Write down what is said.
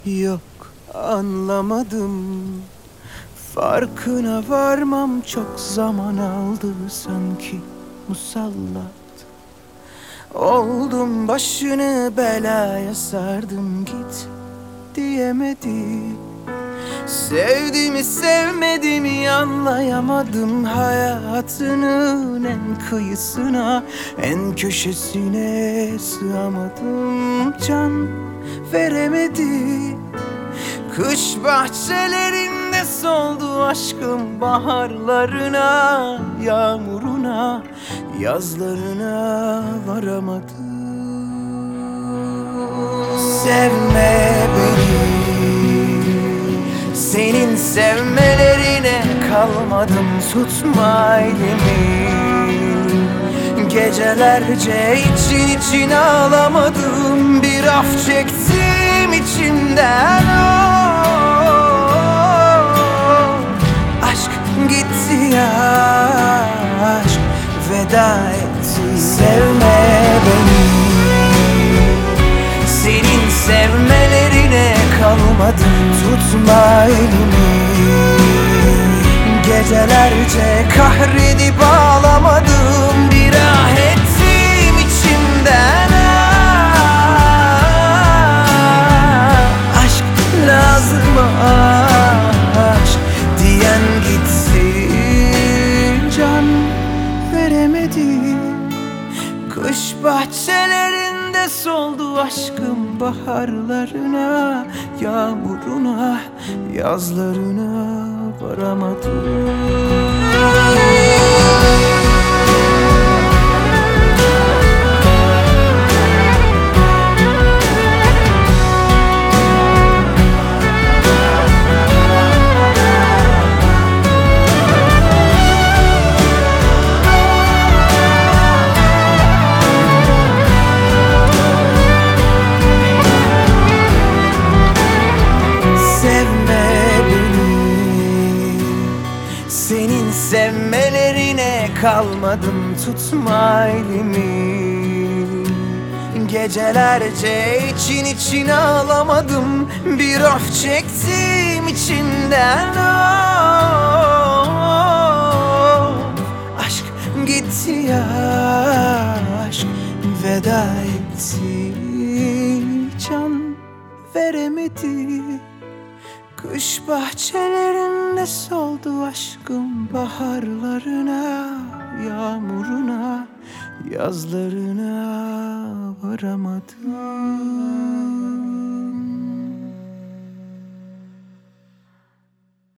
Yok, anlamadım. Farkına varmam çok zaman aldı sanki musallat. Oldum başını belaya sardım, git diyemedi. Sevdiğimi sevmediğimi anlayamadım. Hayatının en kıyısına, en köşesine sığamadım. Can veremedi. Kış bahçelerinde soldu aşkım, baharlarına, yağmuruna, yazlarına varamadım. Sevme beni, senin sevmelerine kalmadım, tutma elimi. Gecelerce için için ağlamadım, bir af çektim içimden. Aşk gitti ya, aşk veda etti. Sevme beni, senin sevmelerine kalmadım, tutma elimi. Gecelerce kahredip ağlamadım, bir ah ettim içimden. Aşk lazım, aşk diyen gitti, can veremedi. Kış bahçelerinde soldu aşkım, baharlarına, yağmuruna, yazlarına varamadım. Senin sevmelerine kalmadım, tutma elimi. Gecelerce için için ağlamadım, bir af çektim içimden. Aşk gitti ya, aşk veda etti. Can veremedi. Kış bahçelerinde soldu aşkım, baharlarına, yağmuruna, yazlarına varamadım.